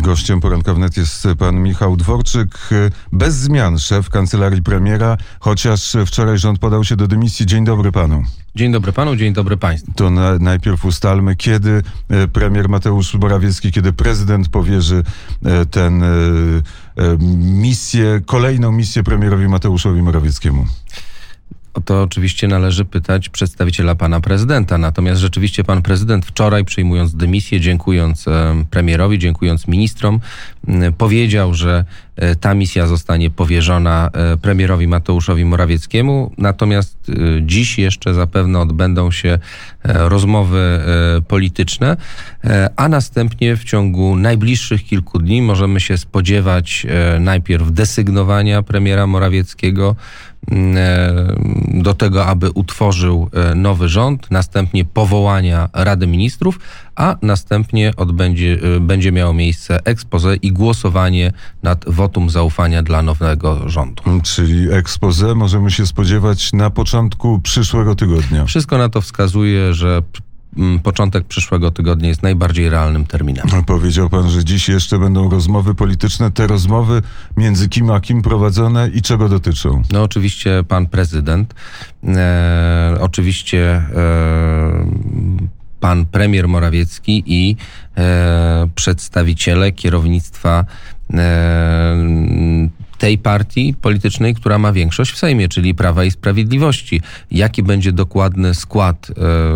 Gościem Poranka Wnet jest pan Michał Dworczyk, bez zmian szef kancelarii premiera, chociaż wczoraj rząd podał się do dymisji. Dzień dobry panu. Dzień dobry panu, dzień dobry państwu. To najpierw ustalmy, kiedy premier Mateusz Morawiecki, kiedy prezydent powierzy kolejną misję premierowi Mateuszowi Morawieckiemu. To oczywiście należy pytać przedstawiciela pana prezydenta. Natomiast rzeczywiście pan prezydent wczoraj, przyjmując dymisję, dziękując premierowi, dziękując ministrom, powiedział, że ta misja zostanie powierzona premierowi Mateuszowi Morawieckiemu. Natomiast dziś jeszcze zapewne odbędą się rozmowy polityczne, a następnie w ciągu najbliższych kilku dni możemy się spodziewać najpierw desygnowania premiera Morawieckiego do tego, aby utworzył nowy rząd, następnie powołania Rady Ministrów, a następnie będzie miało miejsce exposé i głosowanie nad wotum zaufania dla nowego rządu. Czyli exposé możemy się spodziewać na początku przyszłego tygodnia. Wszystko na to wskazuje, że początek przyszłego tygodnia jest najbardziej realnym terminem. Powiedział pan, że dziś jeszcze będą rozmowy polityczne. Te rozmowy między kim a kim prowadzone i czego dotyczą? No oczywiście pan prezydent, pan premier Morawiecki i przedstawiciele kierownictwa tej partii politycznej, która ma większość w Sejmie, czyli Prawa i Sprawiedliwości. Jaki będzie dokładny skład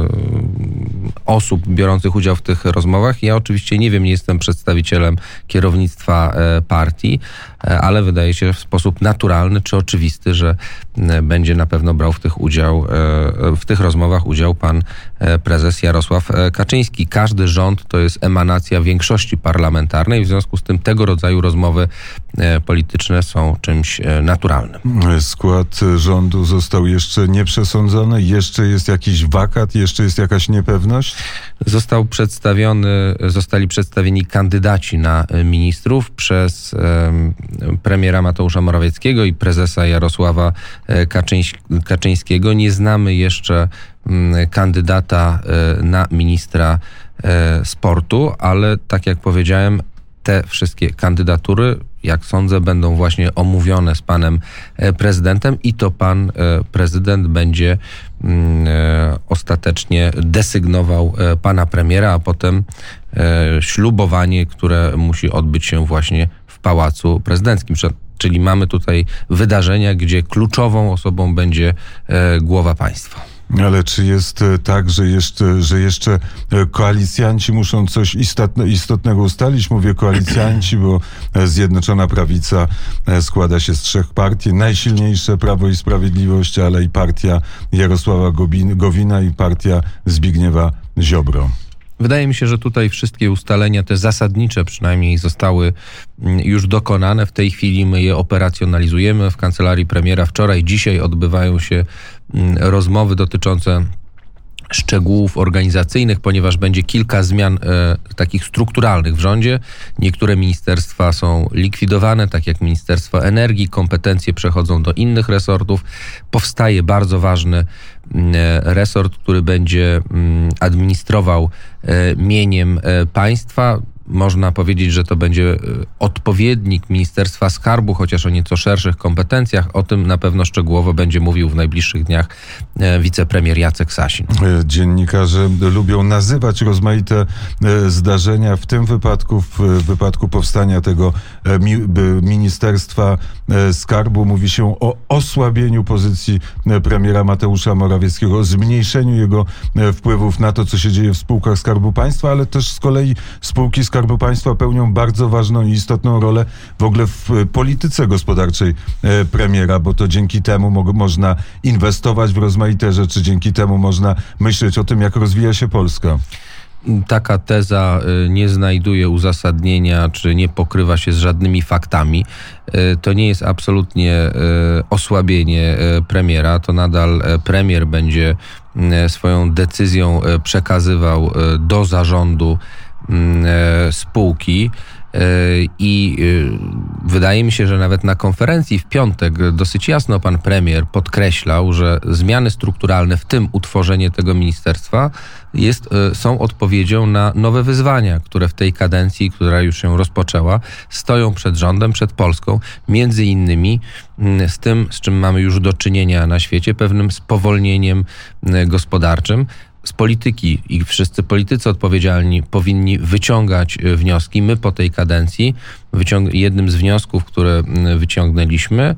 osób biorących udział w tych rozmowach? Ja oczywiście nie wiem, nie jestem przedstawicielem kierownictwa partii, ale wydaje się w sposób naturalny czy oczywisty, że będzie na pewno brał w tych rozmowach udział pan prezes Jarosław Kaczyński. Każdy rząd to jest emanacja większości parlamentarnej, w związku z tym tego rodzaju rozmowy polityczne są czymś naturalnym. Skład rządu został jeszcze nie przesądzony? Jeszcze jest jakiś wakat? Jeszcze jest jakaś niepewność? Zostali przedstawieni kandydaci na ministrów przez premiera Mateusza Morawieckiego i prezesa Jarosława Kaczyńskiego. Nie znamy jeszcze kandydata na ministra sportu, ale tak jak powiedziałem, te wszystkie kandydatury, jak sądzę, będą właśnie omówione z panem prezydentem i to pan prezydent będzie ostatecznie desygnował pana premiera, a potem ślubowanie, które musi odbyć się właśnie w Pałacu Prezydenckim. Czyli mamy tutaj wydarzenia, gdzie kluczową osobą będzie głowa państwa. Ale czy jest tak, że jeszcze koalicjanci muszą coś istotnego ustalić? Mówię koalicjanci, bo Zjednoczona Prawica składa się z 3 partii. Najsilniejsze Prawo i Sprawiedliwość, ale i partia Jarosława Gowina i partia Zbigniewa Ziobro. Wydaje mi się, że tutaj wszystkie ustalenia, te zasadnicze przynajmniej, zostały już dokonane. W tej chwili my je operacjonalizujemy w kancelarii premiera. Wczoraj, dzisiaj odbywają się rozmowy dotyczące szczegółów organizacyjnych, ponieważ będzie kilka zmian takich strukturalnych w rządzie. Niektóre ministerstwa są likwidowane, tak jak Ministerstwo Energii, kompetencje przechodzą do innych resortów. Powstaje bardzo ważny resort, który będzie administrował mieniem państwa. Można powiedzieć, że to będzie odpowiednik Ministerstwa Skarbu, chociaż o nieco szerszych kompetencjach. O tym na pewno szczegółowo będzie mówił w najbliższych dniach wicepremier Jacek Sasin. Dziennikarze lubią nazywać rozmaite zdarzenia. W tym wypadku, w wypadku powstania tego Ministerstwa Skarbu, mówi się o osłabieniu pozycji premiera Mateusza Morawieckiego, o zmniejszeniu jego wpływów na to, co się dzieje w spółkach Skarbu Państwa, ale też z kolei spółki Skarbu Państwa pełnią bardzo ważną i istotną rolę w ogóle w polityce gospodarczej premiera, bo to dzięki temu można inwestować w rozmaite rzeczy, dzięki temu można myśleć o tym, jak rozwija się Polska. Taka teza nie znajduje uzasadnienia, czy nie pokrywa się z żadnymi faktami. To nie jest absolutnie osłabienie premiera. To nadal premier będzie swoją decyzją przekazywał do zarządu spółki. I wydaje mi się, że nawet na konferencji w piątek dosyć jasno pan premier podkreślał, że zmiany strukturalne, w tym utworzenie tego ministerstwa, są odpowiedzią na nowe wyzwania, które w tej kadencji, która już się rozpoczęła, stoją przed rządem, przed Polską, między innymi z tym, z czym mamy już do czynienia na świecie, pewnym spowolnieniem gospodarczym. Z polityki i wszyscy politycy odpowiedzialni powinni wyciągać wnioski. My po tej kadencji jednym z wniosków, które wyciągnęliśmy,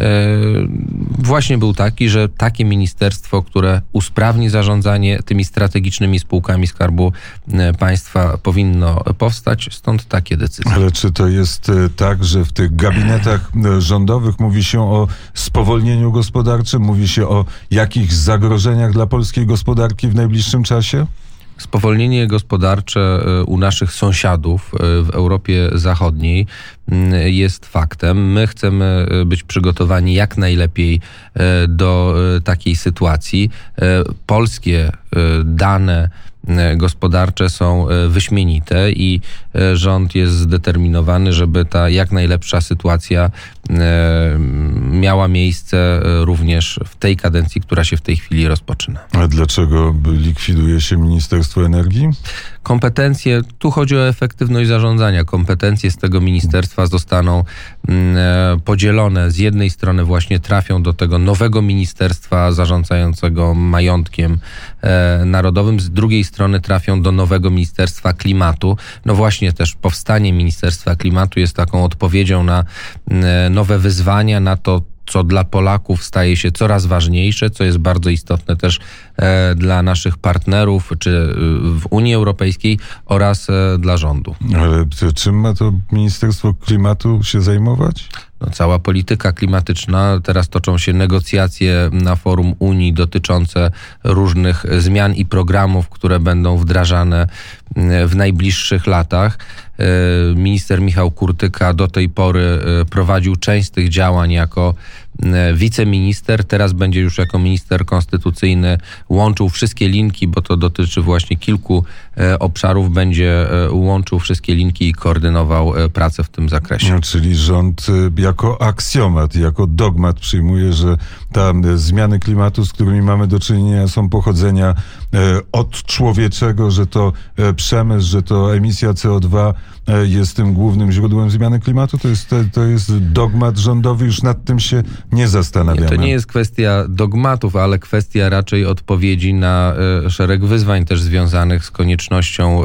właśnie był taki, że takie ministerstwo, które usprawni zarządzanie tymi strategicznymi spółkami Skarbu Państwa, powinno powstać, stąd takie decyzje. Ale czy to jest tak, że w tych gabinetach rządowych mówi się o spowolnieniu gospodarczym, mówi się o jakichś zagrożeniach dla polskiej gospodarki w najbliższym czasie? Spowolnienie gospodarcze u naszych sąsiadów w Europie Zachodniej jest faktem. My chcemy być przygotowani jak najlepiej do takiej sytuacji. Polskie dane gospodarcze są wyśmienite i rząd jest zdeterminowany, żeby ta jak najlepsza sytuacja miała miejsce również w tej kadencji, która się w tej chwili rozpoczyna. A dlaczego likwiduje się Ministerstwo Energii? Kompetencje, tu chodzi o efektywność zarządzania. Kompetencje z tego ministerstwa zostaną podzielone. Z jednej strony właśnie trafią do tego nowego ministerstwa zarządzającego majątkiem narodowym, z drugiej strony trafią do nowego Ministerstwa Klimatu. No właśnie też powstanie Ministerstwa Klimatu jest taką odpowiedzią na nowe wyzwania, na to, co dla Polaków staje się coraz ważniejsze, co jest bardzo istotne też dla naszych partnerów, czy w Unii Europejskiej oraz dla rządu. Ale czym ma to Ministerstwo Klimatu się zajmować? No, cała polityka klimatyczna, teraz toczą się negocjacje na forum Unii dotyczące różnych zmian i programów, które będą wdrażane w najbliższych latach. Minister Michał Kurtyka do tej pory prowadził część z tych działań jako wiceminister, teraz będzie już jako minister konstytucyjny łączył wszystkie linki, bo to dotyczy właśnie kilku obszarów, będzie łączył wszystkie linki i koordynował pracę w tym zakresie. No, czyli rząd jako aksjomat, jako dogmat przyjmuje, że zmiany klimatu, z którymi mamy do czynienia, są pochodzenia odczłowieczego, że to przemysł, że to emisja CO2 jest tym głównym źródłem zmiany klimatu? To jest dogmat rządowy, już nad tym się nie zastanawiamy. To nie jest kwestia dogmatów, ale kwestia raczej odpowiedzi na szereg wyzwań też związanych z koniecznością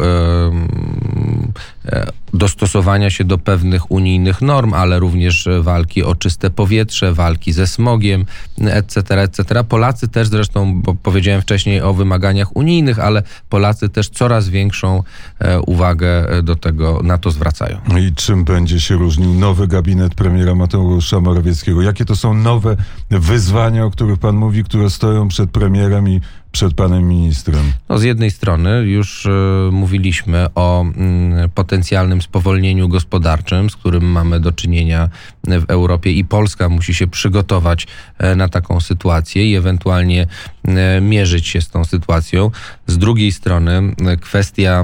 dostosowania się do pewnych unijnych norm, ale również walki o czyste powietrze, walki ze smogiem, etc., etc. Polacy też zresztą, bo powiedziałem wcześniej o wymaganiach unijnych, ale Polacy też coraz większą uwagę na to zwracają. I czym będzie się różnił nowy gabinet premiera Mateusza Morawieckiego? Jakie to są nowe wyzwania, o których pan mówi, które stoją przed premierem i przed panem ministrem? No, z jednej strony już mówiliśmy o potencjalnym spowolnieniu gospodarczym, z którym mamy do czynienia w Europie i Polska musi się przygotować na taką sytuację i ewentualnie mierzyć się z tą sytuacją. Z drugiej strony kwestia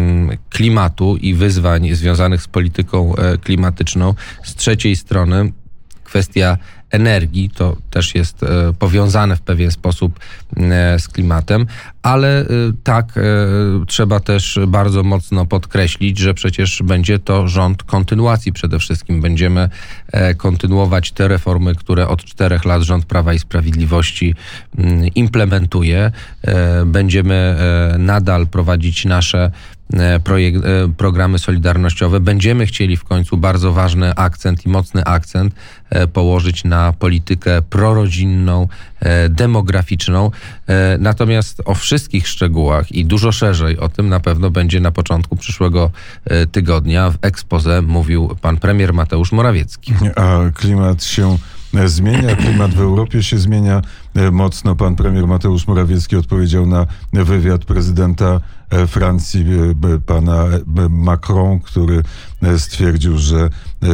klimatu i wyzwań związanych z polityką klimatyczną. Z trzeciej strony kwestia energii, to też jest powiązane w pewien sposób z klimatem, ale tak trzeba też bardzo mocno podkreślić, że przecież będzie to rząd kontynuacji przede wszystkim. Będziemy kontynuować te reformy, które od 4 lat rząd Prawa i Sprawiedliwości implementuje. Będziemy nadal prowadzić nasze programy solidarnościowe. Będziemy chcieli w końcu bardzo ważny akcent i mocny akcent położyć na politykę prorodzinną, demograficzną. Natomiast o wszystkich szczegółach i dużo szerzej o tym na pewno będzie na początku przyszłego tygodnia w exposé mówił pan premier Mateusz Morawiecki. A klimat się zmienia, klimat w Europie się zmienia mocno. Pan premier Mateusz Morawiecki odpowiedział na wywiad prezydenta Francji, pana Macron, który stwierdził, że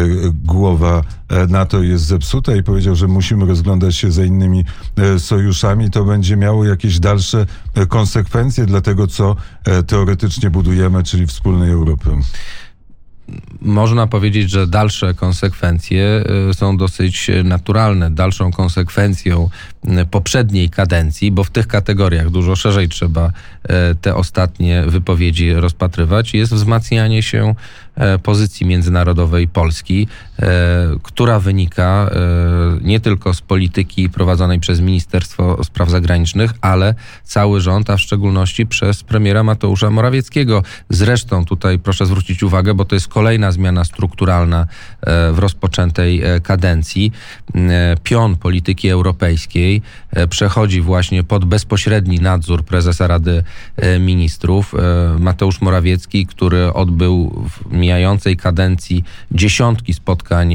głowa NATO jest zepsuta i powiedział, że musimy rozglądać się za innymi sojuszami. To będzie miało jakieś dalsze konsekwencje dla tego, co teoretycznie budujemy, czyli wspólnej Europy. można powiedzieć, że dalsze konsekwencje są dosyć naturalne. Dalszą konsekwencją poprzedniej kadencji, bo w tych kategoriach dużo szerzej trzeba te ostatnie wypowiedzi rozpatrywać, jest wzmacnianie się pozycji międzynarodowej Polski, która wynika nie tylko z polityki prowadzonej przez Ministerstwo Spraw Zagranicznych, ale cały rząd, a w szczególności przez premiera Mateusza Morawieckiego. Zresztą tutaj proszę zwrócić uwagę, bo to jest kolejna zmiana strukturalna w rozpoczętej kadencji. Pion polityki europejskiej przechodzi właśnie pod bezpośredni nadzór prezesa Rady Ministrów. Mateusz Morawiecki, który odbył w mijającej kadencji dziesiątki spotkań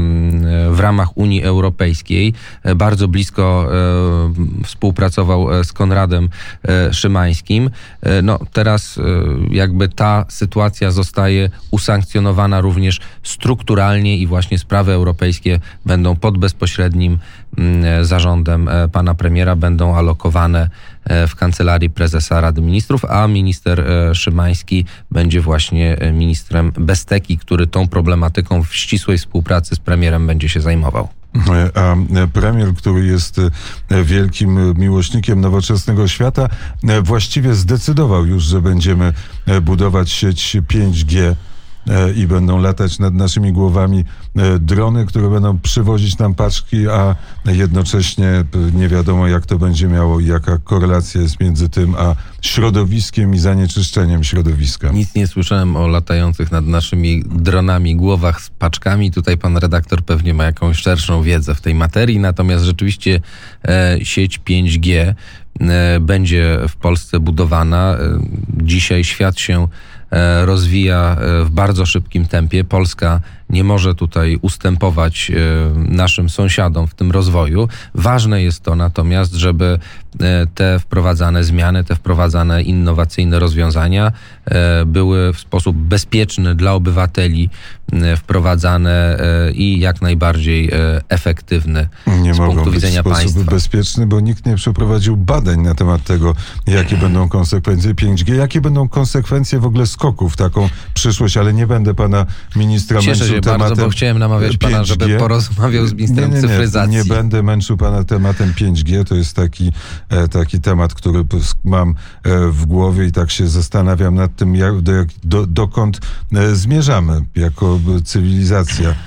w ramach Unii Europejskiej, bardzo blisko współpracował z Konradem Szymańskim. No teraz jakby ta sytuacja zostaje usankcjonowana również strukturalnie i właśnie sprawy europejskie będą pod bezpośrednim zarządem pana premiera, będą alokowane w Kancelarii Prezesa Rady Ministrów, a minister Szymański będzie właśnie ministrem Besteki, który tą problematyką w ścisłej współpracy z premierem będzie się zajmował. A premier, który jest wielkim miłośnikiem nowoczesnego świata, właściwie zdecydował już, że będziemy budować sieć 5G i będą latać nad naszymi głowami drony, które będą przywozić nam paczki, a jednocześnie nie wiadomo, jak to będzie miało i jaka korelacja jest między tym a środowiskiem i zanieczyszczeniem środowiska. Nic nie słyszałem o latających nad naszymi dronami głowach z paczkami. Tutaj pan redaktor pewnie ma jakąś szerszą wiedzę w tej materii, natomiast rzeczywiście sieć 5G będzie w Polsce budowana. Dzisiaj świat się rozwija w bardzo szybkim tempie. Polska nie może tutaj ustępować naszym sąsiadom w tym rozwoju. Ważne jest to natomiast, żeby te wprowadzane zmiany, te wprowadzane innowacyjne rozwiązania były w sposób bezpieczny dla obywateli wprowadzane i jak najbardziej efektywny z punktu widzenia państwa. Nie mogą być w sposób bezpieczny, bo nikt nie przeprowadził badań na temat tego, jakie będą konsekwencje 5G, jakie będą konsekwencje w ogóle skoków w taką przyszłość, ale nie będę pana ministra męczył tematem bardzo, bo chciałem namawiać 5G. Pana, żeby porozmawiał z ministrem cyfryzacji. Nie będę męczył pana tematem 5G. To jest taki temat, który mam w głowie i tak się zastanawiam nad tym, dokąd zmierzamy jako cywilizacja.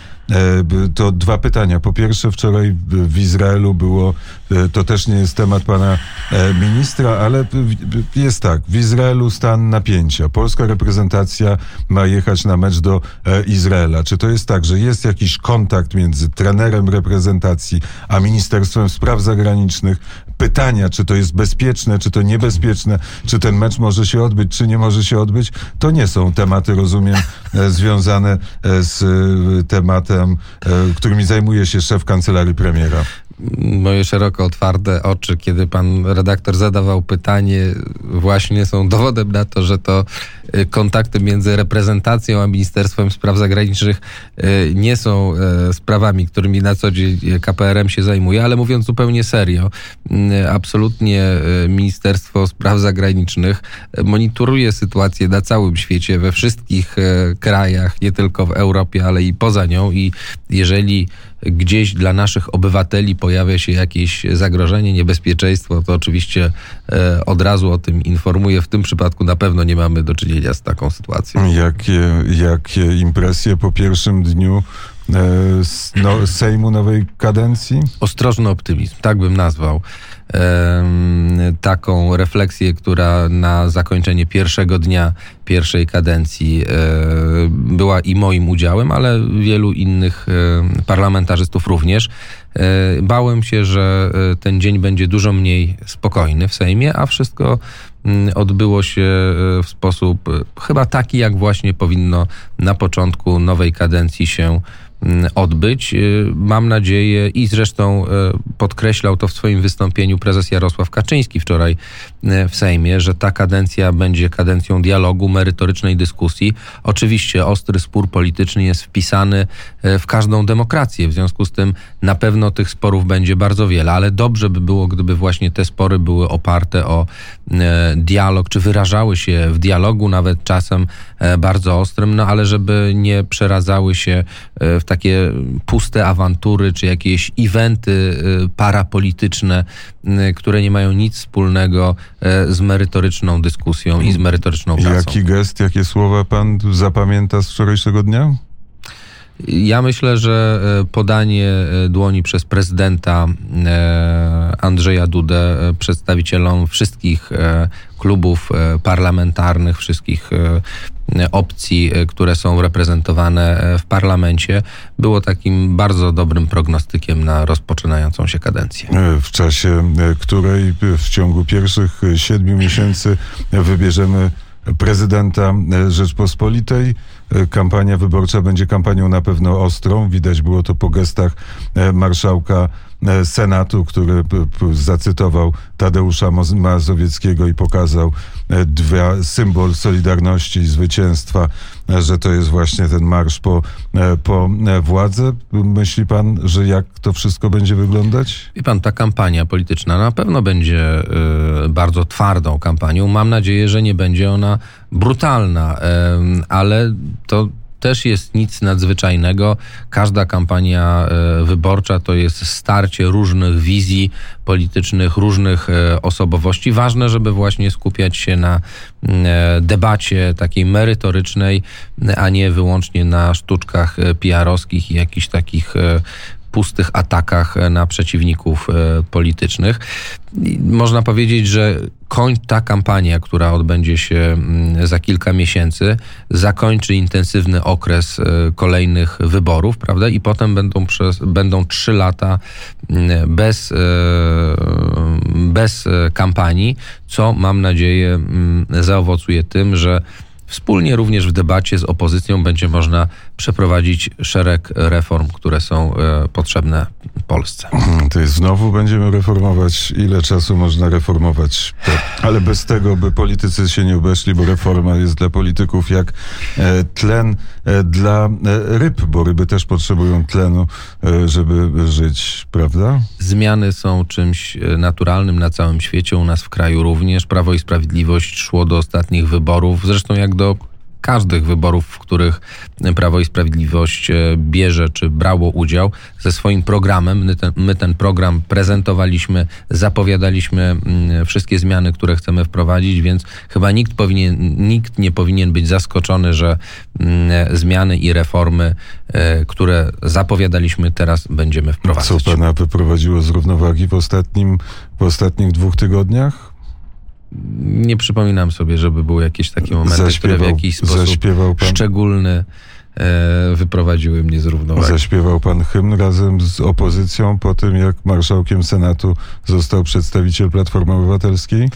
To dwa pytania. Po pierwsze, wczoraj w Izraelu było, to też nie jest temat pana ministra, ale jest tak, w Izraelu stan napięcia. Polska reprezentacja ma jechać na mecz do Izraela. Czy to jest tak, że jest jakiś kontakt między trenerem reprezentacji a Ministerstwem Spraw Zagranicznych? Pytania, czy to jest bezpieczne, czy to niebezpieczne, czy ten mecz może się odbyć, czy nie może się odbyć, to nie są tematy, rozumiem, związane z tematem, którymi zajmuje się szef kancelarii premiera. Moje szeroko otwarte oczy, kiedy pan redaktor zadawał pytanie, właśnie są dowodem na to, że to kontakty między reprezentacją a Ministerstwem Spraw Zagranicznych nie są sprawami, którymi na co dzień KPRM się zajmuje, ale mówiąc zupełnie serio, absolutnie Ministerstwo Spraw Zagranicznych monitoruje sytuację na całym świecie, we wszystkich krajach, nie tylko w Europie, ale i poza nią, i jeżeli gdzieś dla naszych obywateli pojawia się jakieś zagrożenie, niebezpieczeństwo, to oczywiście od razu o tym informuję. W tym przypadku na pewno nie mamy do czynienia z taką sytuacją. Jakie impresje po pierwszym dniu Sejmu nowej kadencji? Ostrożny optymizm, tak bym nazwał taką refleksję, która na zakończenie pierwszego dnia pierwszej kadencji była i moim udziałem, ale wielu innych parlamentarzystów również. Bałem się, że ten dzień będzie dużo mniej spokojny w Sejmie, a wszystko odbyło się w sposób chyba taki, jak właśnie powinno na początku nowej kadencji się odbyć. Mam nadzieję, i zresztą podkreślał to w swoim wystąpieniu prezes Jarosław Kaczyński wczoraj w Sejmie, że ta kadencja będzie kadencją dialogu, merytorycznej dyskusji. Oczywiście ostry spór polityczny jest wpisany w każdą demokrację, w związku z tym na pewno tych sporów będzie bardzo wiele, ale dobrze by było, gdyby właśnie te spory były oparte o dialog, czy wyrażały się w dialogu, nawet czasem bardzo ostrym, no ale żeby nie przeradzały się w takie puste awantury, czy jakieś eventy parapolityczne, które nie mają nic wspólnego z merytoryczną dyskusją i z merytoryczną pracą. Jaki gest, jakie słowa pan zapamięta z wczorajszego dnia? Ja myślę, że podanie dłoni przez prezydenta Andrzeja Dudę przedstawicielom wszystkich klubów parlamentarnych, wszystkich opcji, które są reprezentowane w parlamencie, było takim bardzo dobrym prognostykiem na rozpoczynającą się kadencję. W czasie której w ciągu pierwszych 7 miesięcy wybierzemy prezydenta Rzeczpospolitej. Kampania wyborcza będzie kampanią na pewno ostrą. Widać było to po gestach marszałka Senatu, który zacytował Tadeusza Mazowieckiego i pokazał symbol Solidarności i zwycięstwa, że to jest właśnie ten marsz po władzę. Myśli pan, że jak to wszystko będzie wyglądać? Wie pan, ta kampania polityczna na pewno będzie bardzo twardą kampanią. Mam nadzieję, że nie będzie ona brutalna, ale to też jest nic nadzwyczajnego. Każda kampania wyborcza to jest starcie różnych wizji politycznych, różnych osobowości. Ważne, żeby właśnie skupiać się na debacie takiej merytorycznej, a nie wyłącznie na sztuczkach PR-owskich i jakichś takich pustych atakach na przeciwników politycznych. Można powiedzieć, że ta kampania, która odbędzie się za kilka miesięcy, zakończy intensywny okres kolejnych wyborów, prawda? I potem będą 3 lata bez kampanii, co mam nadzieję zaowocuje tym, że wspólnie również w debacie z opozycją będzie można przeprowadzić szereg reform, które są potrzebne Polsce. To jest znowu będziemy reformować. Ile czasu można reformować? Ale bez tego, by politycy się nie obeszli, bo reforma jest dla polityków jak tlen dla ryb, bo ryby też potrzebują tlenu, żeby żyć, prawda? Zmiany są czymś naturalnym na całym świecie, u nas w kraju również. Prawo i Sprawiedliwość szło do ostatnich wyborów, zresztą jak do każdych wyborów, w których Prawo i Sprawiedliwość bierze czy brało udział, ze swoim programem. My ten program prezentowaliśmy, zapowiadaliśmy wszystkie zmiany, które chcemy wprowadzić, więc chyba nikt nie powinien być zaskoczony, że zmiany i reformy, które zapowiadaliśmy, teraz będziemy wprowadzać. Co pana wyprowadziło z równowagi w ostatnich 2 tygodniach? Nie przypominam sobie, żeby były jakieś takie momenty, które w jakiś sposób szczególny wyprowadziły mnie z równowagi. Zaśpiewał pan hymn razem z opozycją po tym, jak marszałkiem Senatu został przedstawiciel Platformy Obywatelskiej?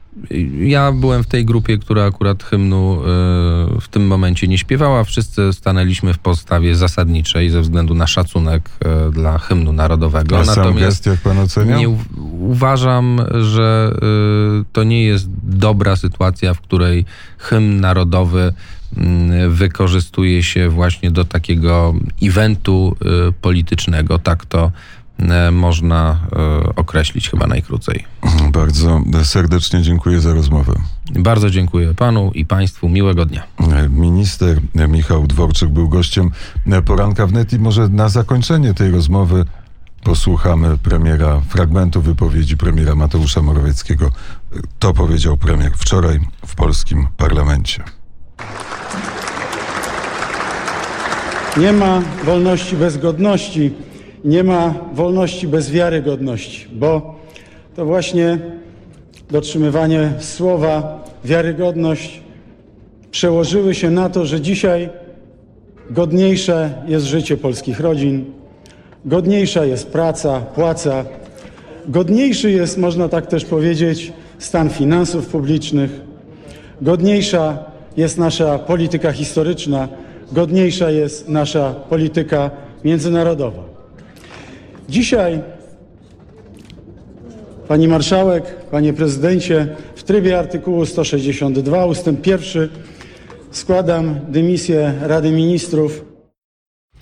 Ja byłem w tej grupie, która akurat hymnu w tym momencie nie śpiewała. Wszyscy stanęliśmy w postawie zasadniczej ze względu na szacunek dla hymnu narodowego. A sam gest, jak pan ocenia? Uważam, że to nie jest dobra sytuacja, w której hymn narodowy wykorzystuje się właśnie do takiego eventu politycznego. Tak to można określić chyba najkrócej. Bardzo serdecznie dziękuję za rozmowę. Bardzo dziękuję panu i państwu. Miłego dnia. Minister Michał Dworczyk był gościem Poranka Wnet i może na zakończenie tej rozmowy posłuchamy fragmentu wypowiedzi premiera Mateusza Morawieckiego. To powiedział premier wczoraj w polskim parlamencie. Nie ma wolności bez godności. Nie ma wolności bez wiarygodności, bo to właśnie dotrzymywanie słowa, wiarygodność przełożyły się na to, że dzisiaj godniejsze jest życie polskich rodzin, godniejsza jest praca, płaca, godniejszy jest, można tak też powiedzieć, stan finansów publicznych, godniejsza jest nasza polityka historyczna, godniejsza jest nasza polityka międzynarodowa. Dzisiaj, pani marszałek, panie prezydencie, w trybie artykułu 162 ustęp 1 składam dymisję Rady Ministrów.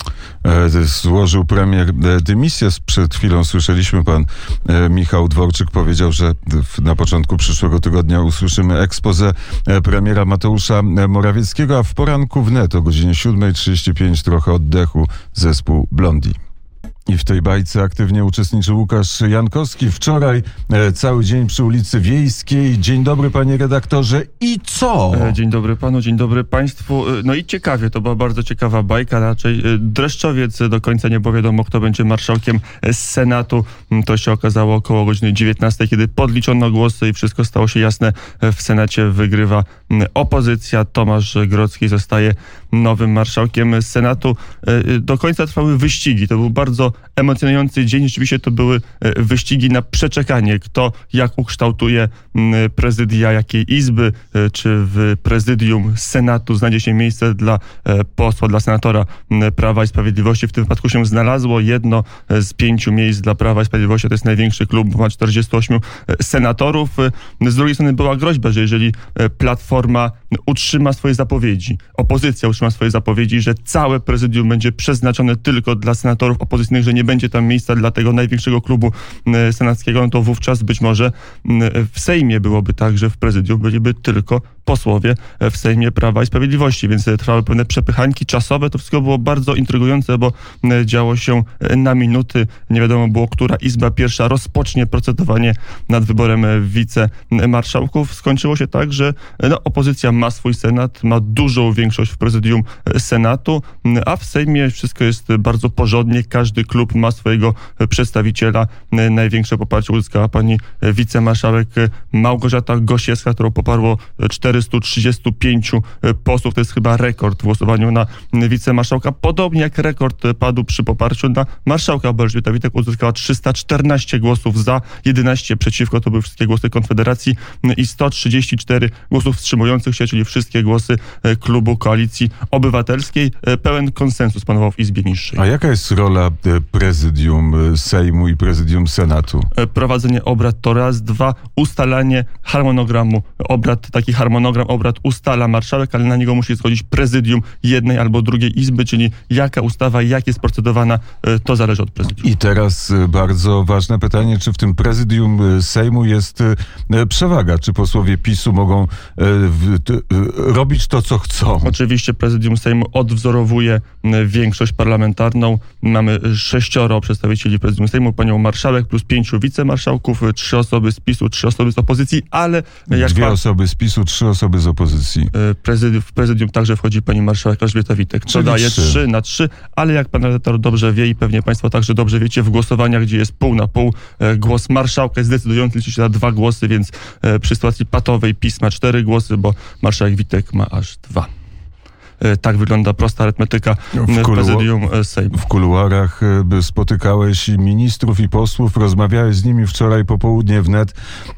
złożył premier dymisję. Przed chwilą słyszeliśmy, pan Michał Dworczyk powiedział, że na początku przyszłego tygodnia usłyszymy expose premiera Mateusza Morawieckiego, a w poranku wnet o godzinie 7:35 trochę oddechu zespół Blondie. I w tej bajce aktywnie uczestniczył Łukasz Jankowski. Wczoraj cały dzień przy ulicy Wiejskiej. Dzień dobry, panie redaktorze. I co? Dzień dobry panu, dzień dobry państwu. No i ciekawie, to była bardzo ciekawa bajka. Raczej dreszczowiec, do końca nie było wiadomo, kto będzie marszałkiem z Senatu. To się okazało około godziny 19, kiedy podliczono głosy i wszystko stało się jasne. W Senacie wygrywa opozycja. Tomasz Grodzki zostaje nowym marszałkiem Senatu. Do końca trwały wyścigi. To był bardzo emocjonujący dzień. Rzeczywiście to były wyścigi na przeczekanie. Kto jak ukształtuje prezydia jakiej izby, czy w prezydium Senatu znajdzie się miejsce dla posła, dla senatora Prawa i Sprawiedliwości. W tym wypadku się znalazło jedno z 5 miejsc dla Prawa i Sprawiedliwości. To jest największy klub, ma 48 senatorów. Z drugiej strony była groźba, że jeżeli Platforma utrzyma swoje zapowiedzi, opozycja utrzyma swoje zapowiedzi, że całe prezydium będzie przeznaczone tylko dla senatorów opozycyjnych, że nie będzie tam miejsca dla tego największego klubu senackiego, no to wówczas być może w Sejmie byłoby tak, że w prezydium byliby tylko posłowie w Sejmie Prawa i Sprawiedliwości, więc trwały pewne przepychanki czasowe. To wszystko było bardzo intrygujące, bo działo się na minuty. Nie wiadomo było, która izba pierwsza rozpocznie procedowanie nad wyborem wicemarszałków. Skończyło się tak, że opozycja ma swój Senat, ma dużą większość w prezydium Senatu, a w Sejmie wszystko jest bardzo porządnie. Każdy klub ma swojego przedstawiciela. Największe poparcie uzyskała pani wicemarszałek Małgorzata Gosiewska, którą poparło 435 posłów. To jest chyba rekord w głosowaniu na wicemarszałka. Podobnie jak rekord padł przy poparciu na marszałka, bo Elżbieta Witek uzyskała 314 głosów za, 11 przeciwko, to były wszystkie głosy Konfederacji i 134 głosów wstrzymujących się, czyli wszystkie głosy klubu Koalicji Obywatelskiej. Pełen konsensus panował w Izbie Niższej. A jaka jest rola prezydium Sejmu i prezydium Senatu? Prowadzenie obrad to raz, dwa, ustalanie harmonogramu obrad. Taki harmonogram obrad ustala marszałek, ale na niego musi zgodzić prezydium jednej albo drugiej izby, czyli jaka ustawa, jak jest procedowana, to zależy od prezydium. I teraz bardzo ważne pytanie, czy w tym prezydium Sejmu jest przewaga? Czy posłowie PiS-u mogą robić to, co chcą? Oczywiście prezydium Sejmu odwzorowuje większość parlamentarną. Mamy 6 przedstawicieli prezydium Sejmu, panią marszałek plus 5 wicemarszałków, 3 osoby z PiS-u, 3 osoby z opozycji, ale jak 2 osoby z PiS-u, 3 osoby z opozycji. W prezydium także wchodzi pani marszałek Elżbieta Witek. To daje 3 na 3, ale jak pan redaktor dobrze wie i pewnie państwo także dobrze wiecie, w głosowaniach, gdzie jest pół na pół, głos marszałka jest decydujący, liczy się na 2 głosy, więc przy sytuacji patowej PiS ma 4 głosy, bo marszałek Witek ma aż 2. Tak wygląda prosta arytmetyka w prezydium Sejmu. W kuluarach spotykałeś ministrów i posłów, rozmawiałeś z nimi wczoraj po południe wnet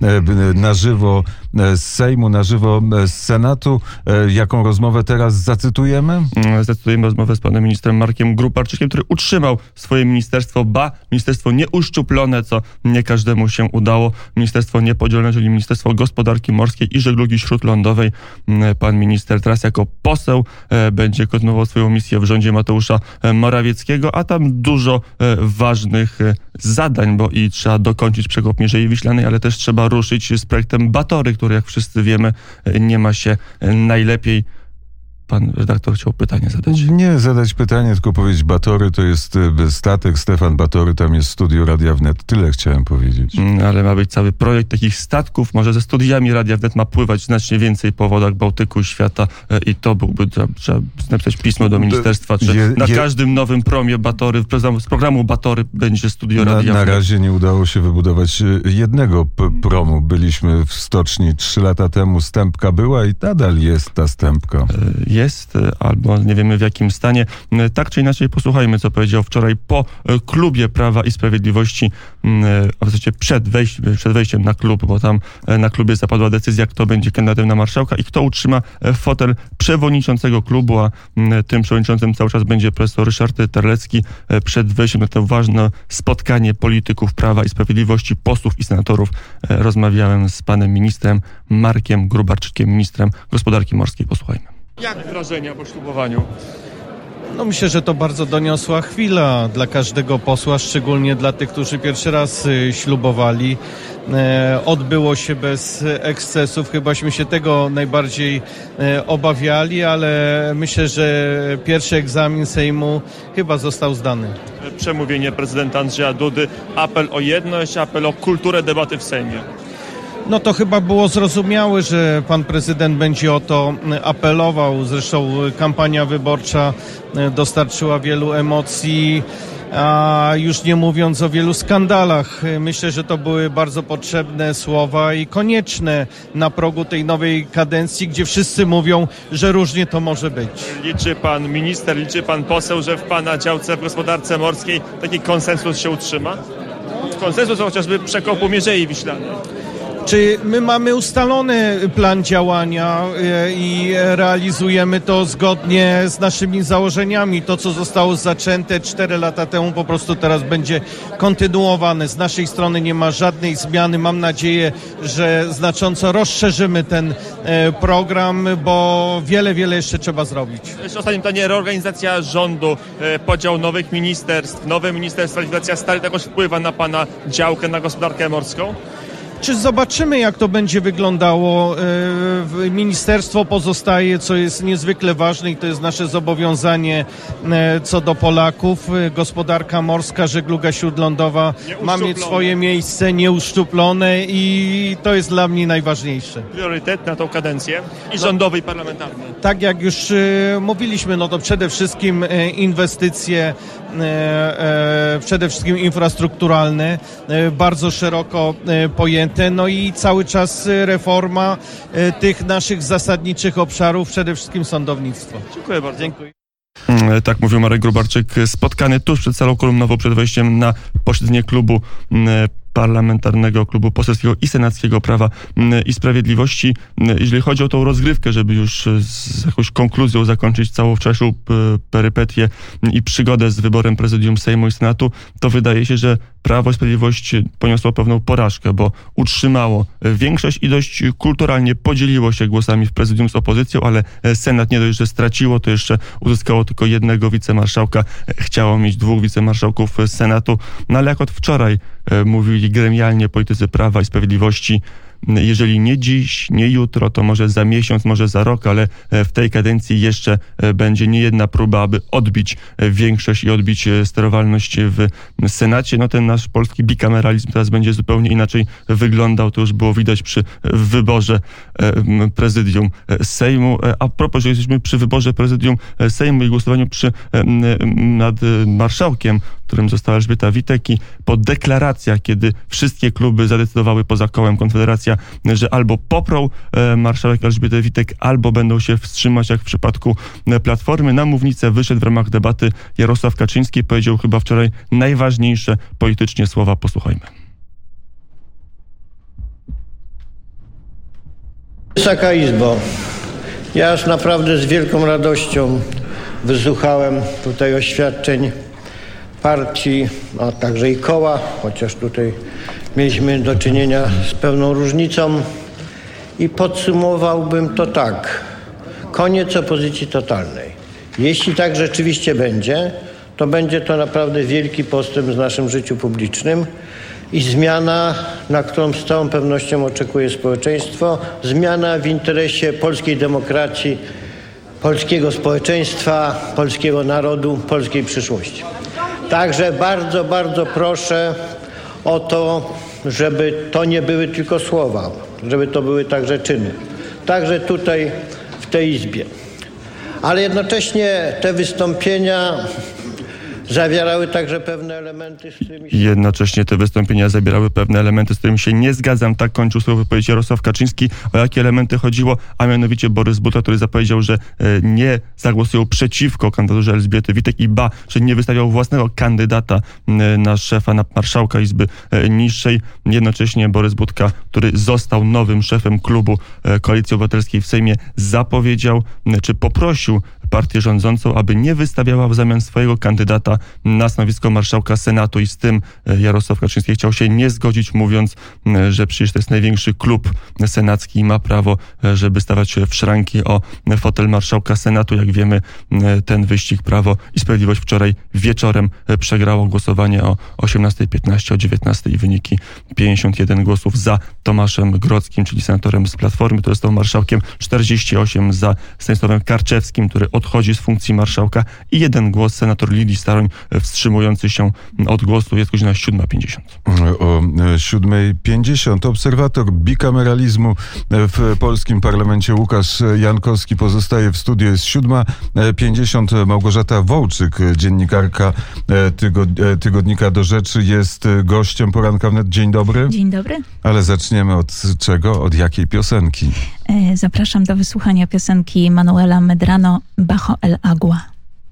na żywo z Sejmu, na żywo z Senatu. Jaką rozmowę teraz zacytujemy? Zacytujemy rozmowę z panem ministrem Markiem Gróbarczykiem, który utrzymał swoje ministerstwo, ministerstwo nieuszczuplone, co nie każdemu się udało. Ministerstwo niepodzielone, czyli Ministerstwo Gospodarki Morskiej i Żeglugi Śródlądowej. Pan minister teraz jako poseł będzie kontynuował swoją misję w rządzie Mateusza Morawieckiego, a tam dużo ważnych zadań, bo i trzeba dokończyć przekop Mierzei Wiślanej, ale też trzeba ruszyć z projektem Batory, który jak wszyscy wiemy nie ma się najlepiej. Pan redaktor chciał pytanie zadać. Nie zadać pytanie, tylko powiedzieć Batory to jest statek, Stefan Batory, tam jest studio Radia Wnet. Tyle chciałem powiedzieć. Ale ma być cały projekt takich statków, może ze studiami Radia Wnet ma pływać znacznie więcej po wodach Bałtyku i świata i to byłby, trzeba napisać pismo do ministerstwa, czy na każdym nowym promie Batory, z programu Batory będzie studio Radia Na Wnet. razie nie udało się wybudować jednego promu. Byliśmy w stoczni 3 lata temu, stępka była i nadal jest ta stępka. Jest, albo nie wiemy w jakim stanie. Tak czy inaczej posłuchajmy, co powiedział wczoraj po klubie Prawa i Sprawiedliwości, a w zasadzie przed wejściem na klub, bo tam na klubie zapadła decyzja, kto będzie kandydatem na marszałka i kto utrzyma fotel przewodniczącego klubu, a tym przewodniczącym cały czas będzie profesor Ryszard Terlecki. Przed wejściem na to ważne spotkanie polityków Prawa i Sprawiedliwości, posłów i senatorów rozmawiałem z panem ministrem Markiem Gróbarczykiem, ministrem gospodarki morskiej. Posłuchajmy. Jak wrażenia po ślubowaniu? No myślę, że to bardzo doniosła chwila dla każdego posła, szczególnie dla tych, którzy pierwszy raz ślubowali. Odbyło się bez ekscesów, chybaśmy się tego najbardziej obawiali, ale myślę, że pierwszy egzamin Sejmu chyba został zdany. Przemówienie prezydenta Andrzeja Dudy, apel o jedność, apel o kulturę debaty w Sejmie. No to chyba było zrozumiałe, że pan prezydent będzie o to apelował. Zresztą kampania wyborcza dostarczyła wielu emocji, a już nie mówiąc o wielu skandalach. Myślę, że to były bardzo potrzebne słowa i konieczne na progu tej nowej kadencji, gdzie wszyscy mówią, że różnie to może być. Liczy pan minister, liczy pan poseł, że w pana działce w gospodarce morskiej taki konsensus się utrzyma? Konsensus chociażby przekopu Mierzei Wiślanej. Czy my mamy ustalony plan działania i realizujemy to zgodnie z naszymi założeniami? To, co zostało zaczęte 4 lata temu, po prostu teraz będzie kontynuowane. Z naszej strony nie ma żadnej zmiany. Mam nadzieję, że znacząco rozszerzymy ten program, bo wiele jeszcze trzeba zrobić. Jeszcze ostatnie pytanie. Reorganizacja rządu, podział nowych ministerstw, nowe ministerstwa, likwidacja starych, jakoś wpływa na pana działkę, na gospodarkę morską? Czy zobaczymy, jak to będzie wyglądało? Ministerstwo pozostaje, co jest niezwykle ważne i to jest nasze zobowiązanie co do Polaków. Gospodarka morska, żegluga śródlądowa ma mieć swoje miejsce nieuszczuplone i to jest dla mnie najważniejsze. Priorytet na tą kadencję i rządowy, i parlamentarny. Tak jak już mówiliśmy, no to przede wszystkim inwestycje, przede wszystkim infrastrukturalne, bardzo szeroko pojęte. No i cały czas reforma tych naszych zasadniczych obszarów, przede wszystkim sądownictwo. Dziękuję bardzo. Dziękuję. Tak mówił Marek Gróbarczyk, spotkany tuż przed salą kolumnową, przed wejściem na posiedzenie klubu parlamentarnego, klubu poselskiego i senackiego Prawa i Sprawiedliwości. Jeżeli chodzi o tą rozgrywkę, żeby już z jakąś konkluzją zakończyć całą wczorajszą perypetię i przygodę z wyborem prezydium Sejmu i Senatu, to wydaje się, że Prawo i Sprawiedliwość poniosło pewną porażkę, bo utrzymało większość i dość kulturalnie podzieliło się głosami w prezydium z opozycją, ale Senat nie dość, że straciło, to jeszcze uzyskało tylko jednego wicemarszałka. Chciało mieć 2 wicemarszałków Senatu, no ale jak od wczoraj mówili gremialnie politycy Prawa i Sprawiedliwości, jeżeli nie dziś, nie jutro, to może za miesiąc, może za rok, ale w tej kadencji jeszcze będzie niejedna próba, aby odbić większość i odbić sterowalność w Senacie. No ten nasz polski bikameralizm teraz będzie zupełnie inaczej wyglądał. To już było widać przy wyborze prezydium Sejmu. A propos, że jesteśmy przy wyborze prezydium Sejmu i głosowaniu nad marszałkiem, którym została Elżbieta Witek, i po deklaracjach, kiedy wszystkie kluby zadecydowały poza kołem Konfederacja, że albo poprą marszałek Elżbietę Witek, albo będą się wstrzymać, jak w przypadku Platformy. Na mównicę wyszedł w ramach debaty Jarosław Kaczyński. Powiedział chyba wczoraj najważniejsze politycznie słowa. Posłuchajmy. Wysoka Izbo, ja już naprawdę z wielką radością wysłuchałem tutaj oświadczeń partii, a także i koła, chociaż tutaj mieliśmy do czynienia z pewną różnicą, i podsumowałbym to tak. Koniec opozycji totalnej. Jeśli tak rzeczywiście będzie, to będzie to naprawdę wielki postęp w naszym życiu publicznym i zmiana, na którą z całą pewnością oczekuje społeczeństwo, zmiana w interesie polskiej demokracji, polskiego społeczeństwa, polskiego narodu, polskiej przyszłości. Także bardzo, bardzo proszę o to, żeby to nie były tylko słowa, żeby to były także czyny. Także tutaj w tej Izbie. Ale jednocześnie te wystąpienia zawierały także pewne elementy, z którymi się nie zgadzam. Tak kończył swoją wypowiedź Jarosław Kaczyński. O jakie elementy chodziło? A mianowicie Borys Budka, który zapowiedział, że nie zagłosują przeciwko kandydaturze Elżbiety Witek i że nie wystawiał własnego kandydata na szefa, na marszałka Izby Niższej. Jednocześnie Borys Budka który został nowym szefem klubu Koalicji Obywatelskiej w Sejmie, zapowiedział, czy poprosił partię rządzącą, aby nie wystawiała w zamian swojego kandydata na stanowisko marszałka Senatu i z tym Jarosław Kaczyński chciał się nie zgodzić, mówiąc, że przecież to jest największy klub senacki i ma prawo, żeby stawać w szranki o fotel marszałka Senatu. Jak wiemy, ten wyścig Prawo i Sprawiedliwość wczoraj wieczorem przegrało głosowanie o 18:15, o 19:00 i wyniki 51 głosów za Tomaszem Grodzkim, czyli senatorem z Platformy, który został marszałkiem, 48 za Stanisławem Karczewskim, który odchodzi z funkcji marszałka i 1 głos senator Lidii Staroń wstrzymujący się od głosu. Jest godzina 7:50. O 7:50 obserwator bikameralizmu w polskim parlamencie Łukasz Jankowski pozostaje w studiu. Jest 7:50. Małgorzata Wołczyk, dziennikarka tygodnika Do Rzeczy, jest gościem Poranka Wnet. Dzień dobry. Dzień dobry. Ale zaczniemy od czego? Od jakiej piosenki? Zapraszam do wysłuchania piosenki Manuela Medrano, Bajo el Agua.